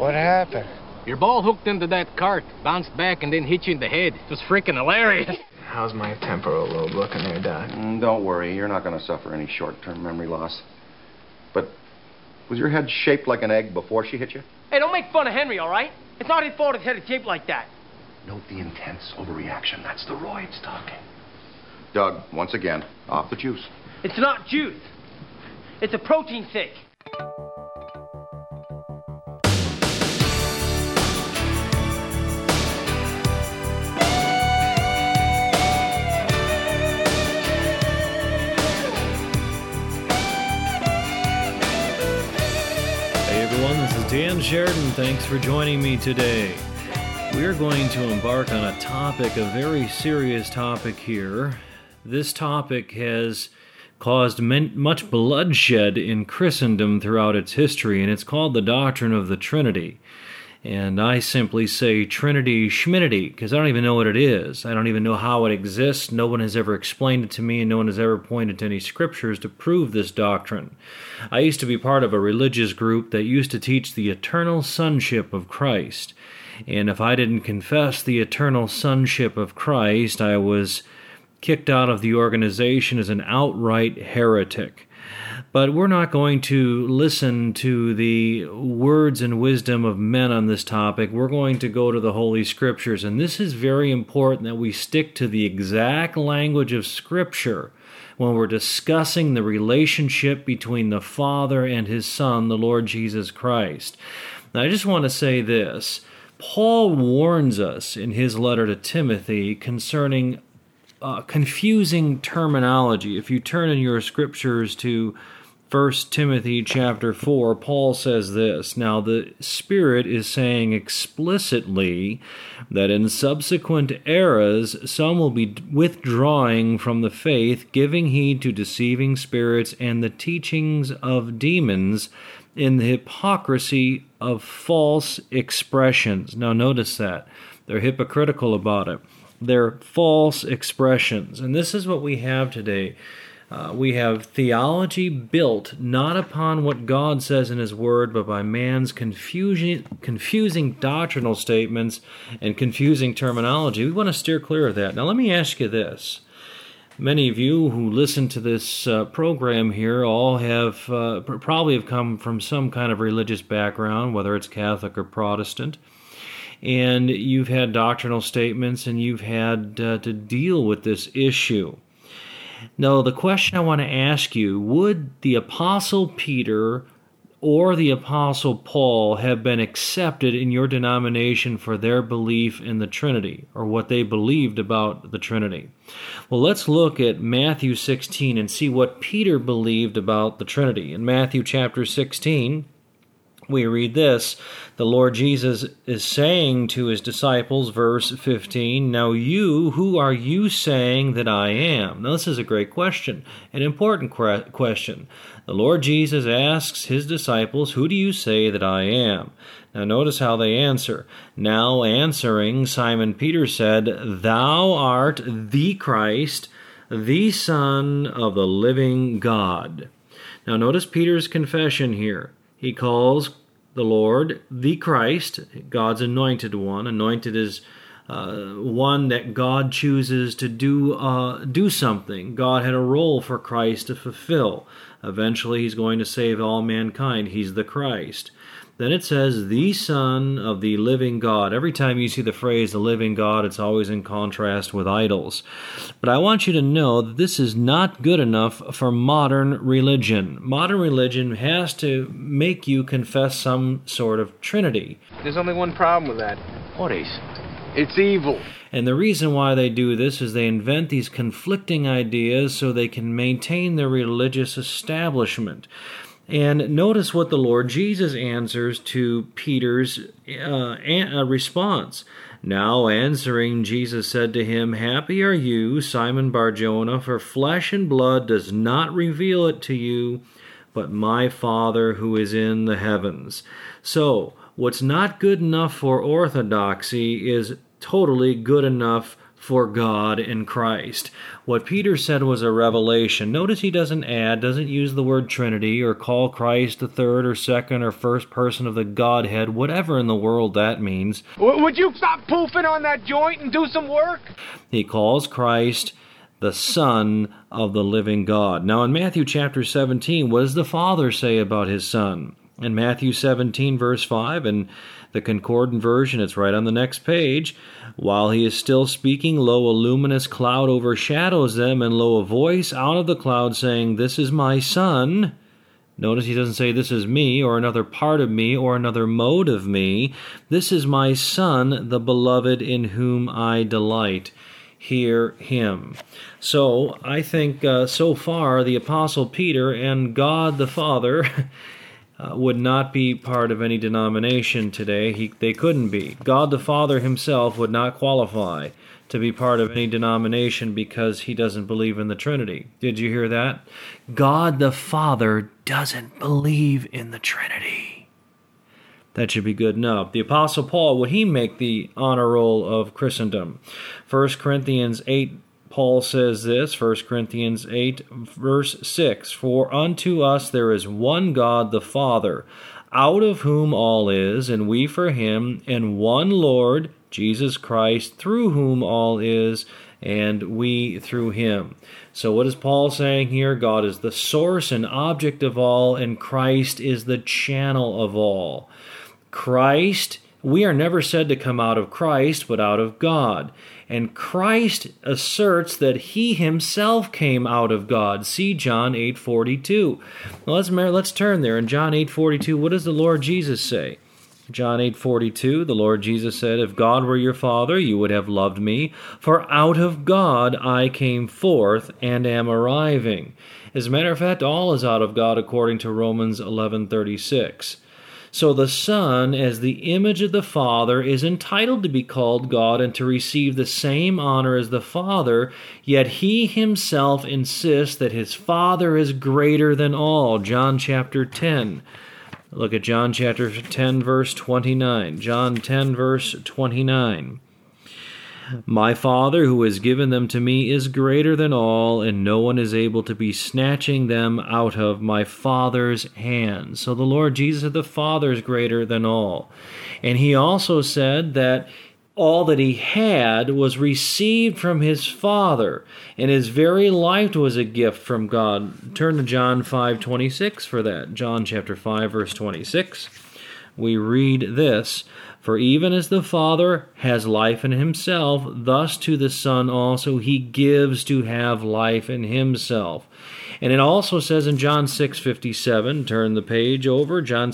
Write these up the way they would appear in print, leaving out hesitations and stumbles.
What happened? Your ball hooked into that cart, bounced back, and then hit you in the head. It was freaking hilarious. How's my temporal lobe looking there, Doc? Don't worry, you're not going to suffer any short-term memory loss. But was your head shaped like an egg before she hit you? Hey, don't make fun of Henry, all right? It's not his fault his head is shaped like that. Note the intense overreaction. That's the roids talking. Doug, once again, off the juice. It's not juice. It's a protein shake. Hey everyone, this is Dan Sheridan. Thanks for joining me today. We're going to embark on a topic, a very serious topic here. This topic has caused much bloodshed in Christendom throughout its history, and it's called the doctrine of the Trinity. And I simply say Trinity Schminity, because I don't even know what it is. I don't even know how it exists. No one has ever explained it to me, and no one has ever pointed to any scriptures to prove this doctrine. I used to be part of a religious group that used to teach the eternal sonship of Christ. And if I didn't confess the eternal sonship of Christ, I was kicked out of the organization as an outright heretic. But we're not going to listen to the words and wisdom of men on this topic. We're going to go to the Holy Scriptures, and this is very important that we stick to the exact language of Scripture when we're discussing the relationship between the Father and His Son, the Lord Jesus Christ. Now, I just want to say this. Paul warns us in his letter to Timothy concerning confusing terminology. If you turn in your scriptures to 1 Timothy chapter 4, Paul says this, "Now the Spirit is saying explicitly that in subsequent eras some will be withdrawing from the faith, giving heed to deceiving spirits and the teachings of demons in the hypocrisy of false expressions." Now notice that. They're hypocritical about it. They're false expressions. And this is what we have today. We have theology built not upon what God says in His Word, but by man's confusing doctrinal statements and confusing terminology. We want to steer clear of that. Now let me ask you this. Many of you who listen to this program here all have probably have come from some kind of religious background, whether it's Catholic or Protestant. And you've had doctrinal statements, and you've had to deal with this issue. Now, the question I want to ask you, would the Apostle Peter or the Apostle Paul have been accepted in your denomination for their belief in the Trinity, or what they believed about the Trinity? Well, let's look at Matthew 16 and see what Peter believed about the Trinity. In Matthew chapter 16, we read this. The Lord Jesus is saying to His disciples, verse 15, "Now you, who are you saying that I am?" Now this is a great question, an important question. The Lord Jesus asks His disciples, "Who do you say that I am?" Now notice how they answer. "Now answering, Simon Peter said, Thou art the Christ, the Son of the living God." Now notice Peter's confession here. He calls the Lord the Christ, God's anointed one. Anointed is one that God chooses to do something. God had a role for Christ to fulfill. Eventually, He's going to save all mankind. He's the Christ. Then it says, the Son of the living God. Every time you see the phrase the living God, it's always in contrast with idols. But I want you to know that this is not good enough for modern religion. Modern religion has to make you confess some sort of Trinity. There's only one problem with that. What is? It's evil. And the reason why they do this is they invent these conflicting ideas so they can maintain their religious establishment. And notice what the Lord Jesus answers to Peter's response. "Now answering, Jesus said to him, Happy are you, Simon Bar-Jonah, for flesh and blood does not reveal it to you, but my Father who is in the heavens." So, what's not good enough for orthodoxy is totally good enough for God in Christ. What Peter said was a revelation. Notice he doesn't use the word Trinity or call Christ the third or second or first person of the Godhead, whatever in the world that means. Would you stop poofing on that joint and do some work? He calls Christ the Son of the living God. Now in Matthew chapter 17, what does the Father say about his Son? In Matthew 17, verse 5, in the Concordant version, it's right on the next page. While he is still speaking, lo, a luminous cloud overshadows them, and lo, a voice out of the cloud saying, This is my Son. Notice he doesn't say, This is me, or another part of me, or another mode of me. This is my Son, the beloved, in whom I delight. Hear him. So, I think so far the Apostle Peter and God the Father would not be part of any denomination today. They couldn't be. God the Father himself would not qualify to be part of any denomination because he doesn't believe in the Trinity. Did you hear that? God the Father doesn't believe in the Trinity. That should be good enough. The Apostle Paul, would he make the honor roll of Christendom? 1 Corinthians 8, Paul says this, 1 Corinthians 8, verse 6, For unto us there is one God the Father, out of whom all is, and we for him, and one Lord, Jesus Christ, through whom all is, and we through him. So what is Paul saying here? God is the source and object of all, and Christ is the channel of all. Christ, we are never said to come out of Christ, but out of God. And Christ asserts that he himself came out of God. See John 8:42. Let's turn there. In John 8:42, what does the Lord Jesus say? John 8:42, the Lord Jesus said, If God were your Father, you would have loved me, for out of God I came forth and am arriving. As a matter of fact, all is out of God according to Romans 11:36. So the Son, as the image of the Father, is entitled to be called God and to receive the same honor as the Father, yet he himself insists that his Father is greater than all. John chapter 10. Look at John chapter 10, verse 29. John 10, verse 29. My Father, who has given them to me, is greater than all, and no one is able to be snatching them out of my Father's hands. So the Lord Jesus, the Father, is greater than all. And he also said that all that he had was received from his Father, and his very life was a gift from God. Turn to John 5:26 for that. John chapter 5, verse 26. We read this, For even as the Father has life in himself, thus to the Son also he gives to have life in himself. And it also says in John 6:57, turn the page over, John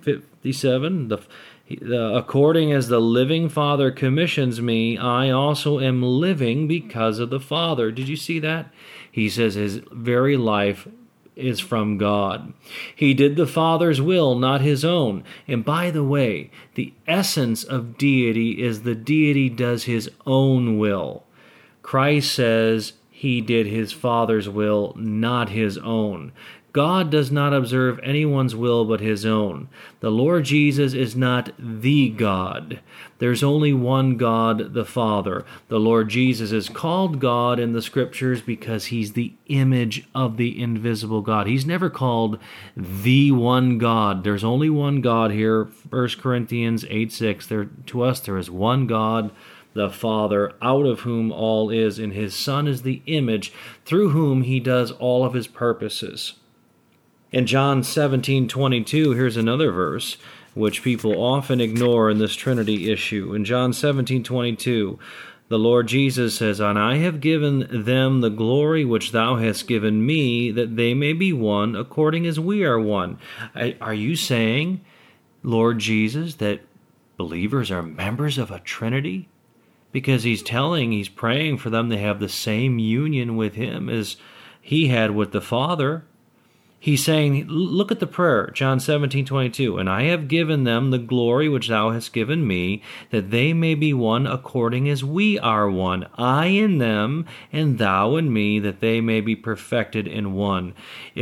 6:57, according as the living Father commissions me, I also am living because of the Father. Did you see that? He says his very life is from God. He did the Father's will, not his own. And by the way, the essence of deity is the deity does his own will. Christ says he did his Father's will, not his own. God does not observe anyone's will but his own. The Lord Jesus is not the God. There's only one God, the Father. The Lord Jesus is called God in the Scriptures because he's the image of the invisible God. He's never called the one God. There's only one God here. 1 Corinthians 8:6. To us there is one God, the Father, out of whom all is, and his Son is the image through whom he does all of his purposes. In John 17:22, here's another verse which people often ignore in this Trinity issue. In John 17:22, the Lord Jesus says, And I have given them the glory which thou hast given me, that they may be one, according as we are one. Are you saying, Lord Jesus, that believers are members of a Trinity? Because he's praying for them to have the same union with him as he had with the Father. He's saying, look at the prayer, John 17:22, And I have given them the glory which thou hast given me, that they may be one according as we are one, I in them, and thou in me, that they may be perfected in one. If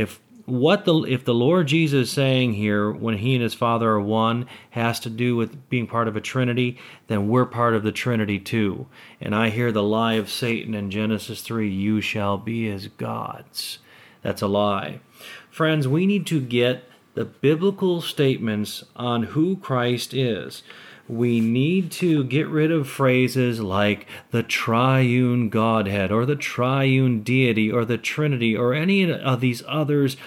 if the Lord Jesus is saying here, when he and his Father are one, has to do with being part of a Trinity, then we're part of the Trinity too. And I hear the lie of Satan in Genesis 3, you shall be as gods. That's a lie. Friends, we need to get the biblical statements on who Christ is. We need to get rid of phrases like the triune Godhead or the triune deity or the Trinity or any of these others,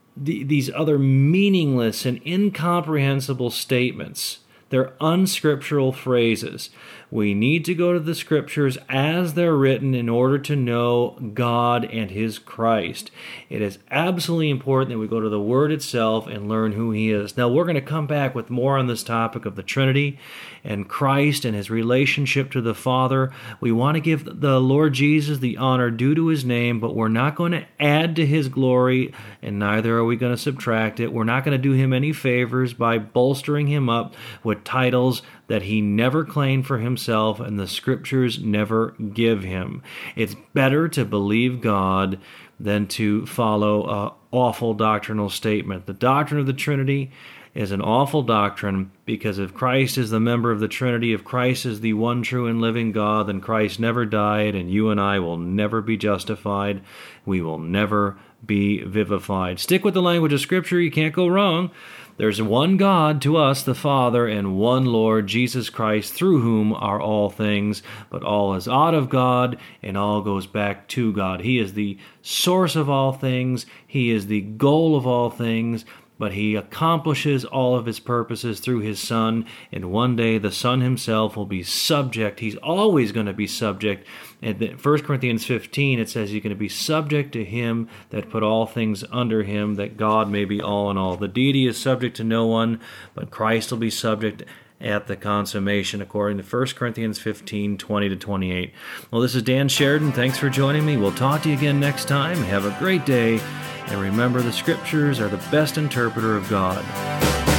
these other meaningless and incomprehensible statements. They're unscriptural phrases. We need to go to the Scriptures as they're written in order to know God and His Christ. It is absolutely important that we go to the Word itself and learn who He is. Now, we're going to come back with more on this topic of the Trinity and Christ and His relationship to the Father. We want to give the Lord Jesus the honor due to His name, but we're not going to add to His glory, and neither are we going to subtract it. We're not going to do Him any favors by bolstering Him up with titles that He never claimed for Himself and the Scriptures never give Him. It's better to believe God than to follow an awful doctrinal statement. The doctrine of the Trinity is an awful doctrine because if Christ is the member of the Trinity, if Christ is the one true and living God, then Christ never died, and you and I will never be justified. We will never be vivified. Stick with the language of Scripture. You can't go wrong. There's one God to us, the Father, and one Lord, Jesus Christ, through whom are all things, but all is out of God, and all goes back to God. He is the source of all things. He is the goal of all things, but He accomplishes all of His purposes through His Son, and one day the Son Himself will be subject. He's always going to be subject. And in 1 Corinthians 15, it says He's going to be subject to Him that put all things under Him, that God may be all in all. The deity is subject to no one, but Christ will be subject at the consummation, according to 1 Corinthians 15, 20-28. Well, this is Dan Sheridan. Thanks for joining me. We'll talk to you again next time. Have a great day. And remember, the Scriptures are the best interpreter of God.